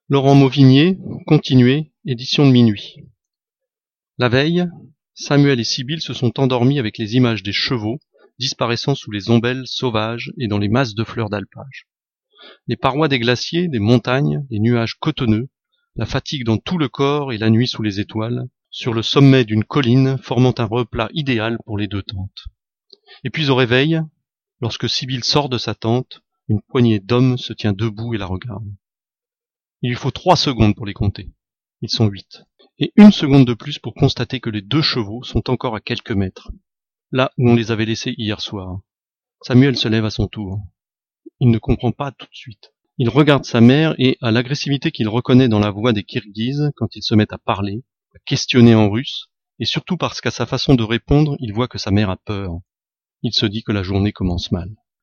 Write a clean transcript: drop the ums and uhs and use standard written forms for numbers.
Laurent Mauvigné, continué, édition de minuit. La veille, Samuel et Sibylle se sont endormis avec les images des chevaux disparaissant sous les ombelles sauvages et dans les masses de fleurs d'alpage. Les parois des glaciers, des montagnes, les nuages cotonneux, la fatigue dans tout le corps et la nuit sous les étoiles, sur le sommet d'une colline formant un replat idéal pour les deux tantes. Et puis au réveil, lorsque Sibylle sort de sa tente, une poignée d'hommes se tient debout et la regarde. Il lui faut 3 secondes pour les compter. Ils sont 8. Et 1 seconde de plus pour constater que les 2 chevaux sont encore à quelques mètres, là où on les avait laissés hier soir. Samuel se lève à son tour. Il ne comprend pas tout de suite. Il regarde sa mère et, à l'agressivité qu'il reconnaît dans la voix des Kirghizes quand ils se mettent à parler, à questionner en russe, et surtout parce qu'à sa façon de répondre, il voit que sa mère a peur. Il se dit que la journée commence mal.